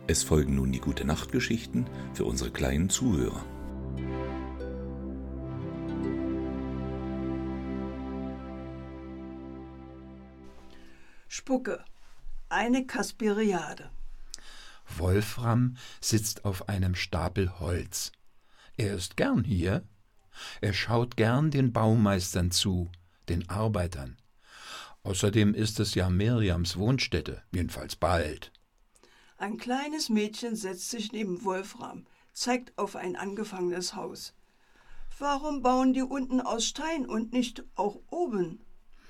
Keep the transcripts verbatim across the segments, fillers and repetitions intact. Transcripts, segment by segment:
Es folgen nun die Gute-Nacht-Geschichten für unsere kleinen Zuhörer. Spucke, eine Kasperiade. Wolfram sitzt auf einem Stapel Holz. Er ist gern hier. Er schaut gern den Baumeistern zu, den Arbeitern. Außerdem ist es ja Mirjams Wohnstätte, jedenfalls bald. Ein kleines Mädchen setzt sich neben Wolfram, zeigt auf ein angefangenes Haus. Warum bauen die unten aus Stein und nicht auch oben?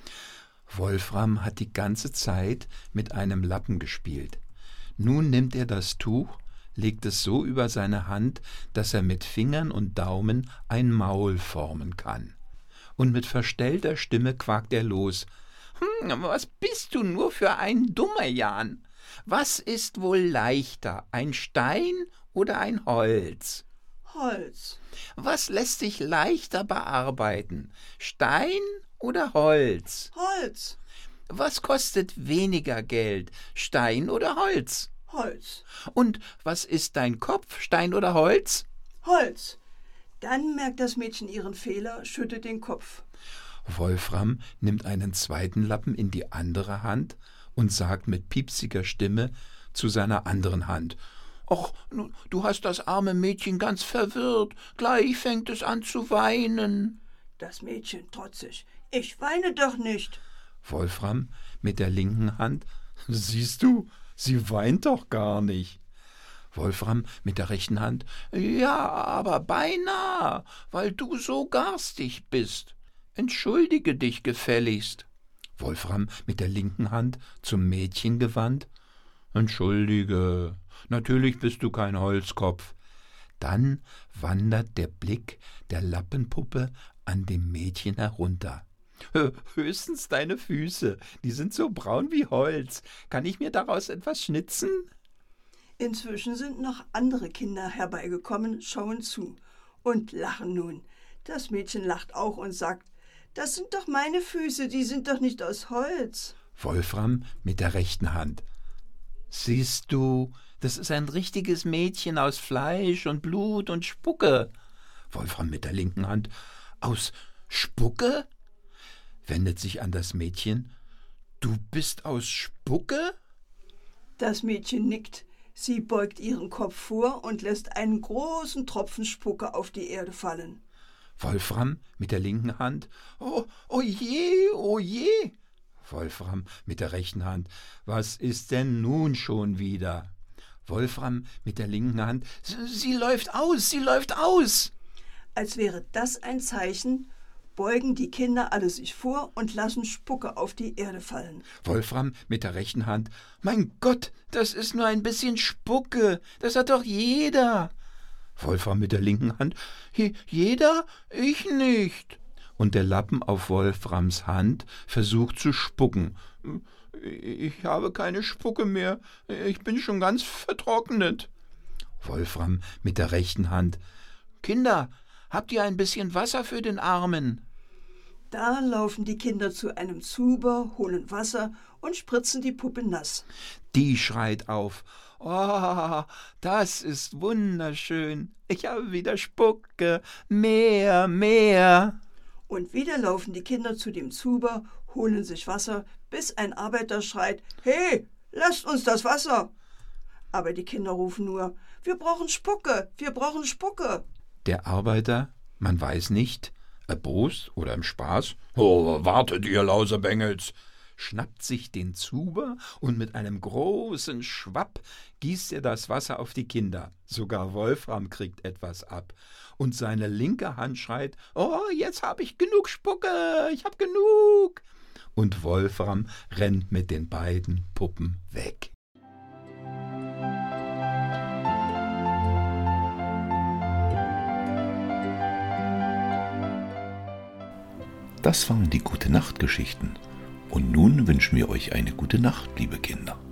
Wolfram hat die ganze Zeit mit einem Lappen gespielt. Nun nimmt er das Tuch, legt es so über seine Hand, dass er mit Fingern und Daumen ein Maul formen kann. Und mit verstellter Stimme quakt er los. »Hm, was bist du nur für ein dummer Jan? Was ist wohl leichter, ein Stein oder ein Holz?« Holz. »Was lässt sich leichter bearbeiten, Stein oder Holz?« Holz. »Was kostet weniger Geld, Stein oder Holz?« Holz. »Und was ist dein Kopf, Stein oder Holz?« Holz. Dann merkt das Mädchen ihren Fehler, schüttelt den Kopf. Wolfram nimmt einen zweiten Lappen in die andere Hand und sagt mit piepsiger Stimme zu seiner anderen Hand: »Och, du hast das arme Mädchen ganz verwirrt. Gleich fängt es an zu weinen.« Das Mädchen trotzig: »Ich weine doch nicht.« Wolfram mit der linken Hand: »Siehst du, sie weint doch gar nicht.« Wolfram mit der rechten Hand: »Ja, aber beinahe, weil du so garstig bist. Entschuldige dich gefälligst.« Wolfram mit der linken Hand zum Mädchen gewandt: »Entschuldige, natürlich bist du kein Holzkopf.« Dann wandert der Blick der Lappenpuppe an dem Mädchen herunter. »Höchstens deine Füße, die sind so braun wie Holz. Kann ich mir daraus etwas schnitzen?« Inzwischen sind noch andere Kinder herbeigekommen, schauen zu und lachen nun. Das Mädchen lacht auch und sagt: »Das sind doch meine Füße, die sind doch nicht aus Holz.« Wolfram mit der rechten Hand: »Siehst du, das ist ein richtiges Mädchen aus Fleisch und Blut und Spucke.« Wolfram mit der linken Hand: »Aus Spucke?« Wendet sich an das Mädchen: »Du bist aus Spucke?« Das Mädchen nickt. Sie beugt ihren Kopf vor und lässt einen großen Tropfen Spucke auf die Erde fallen. Wolfram mit der linken Hand: »Oh, oh je, oh je!« Wolfram mit der rechten Hand: »Was ist denn nun schon wieder?« Wolfram mit der linken Hand: »Sie läuft aus, sie läuft aus!« Als wäre das ein Zeichen, beugen die Kinder alle sich vor und lassen Spucke auf die Erde fallen. Wolfram mit der rechten Hand: »Mein Gott, das ist nur ein bisschen Spucke, das hat doch jeder!« Wolfram mit der linken Hand: »Jeder? Ich nicht!« Und der Lappen auf Wolframs Hand versucht zu spucken. »Ich habe keine Spucke mehr, ich bin schon ganz vertrocknet.« Wolfram mit der rechten Hand: »Kinder, habt ihr ein bisschen Wasser für den Armen?« Da laufen die Kinder zu einem Zuber, holen Wasser und spritzen die Puppe nass. Die schreit auf: »Oh, das ist wunderschön. Ich habe wieder Spucke. Mehr, mehr.« Und wieder laufen die Kinder zu dem Zuber, holen sich Wasser, bis ein Arbeiter schreit: »Hey, lasst uns das Wasser!« Aber die Kinder rufen nur: »Wir brauchen Spucke, wir brauchen Spucke!« Der Arbeiter, man weiß nicht, erbost oder im Spaß: »Oh, wartet ihr Lausebengels!« schnappt sich den Zuber und mit einem großen Schwapp gießt er das Wasser auf die Kinder. Sogar Wolfram kriegt etwas ab. Und seine linke Hand schreit: »Oh, jetzt hab ich genug Spucke, ich hab genug!« Und Wolfram rennt mit den beiden Puppen weg. Das waren die Gute-Nacht-Geschichten. Und nun wünschen wir euch eine gute Nacht, liebe Kinder.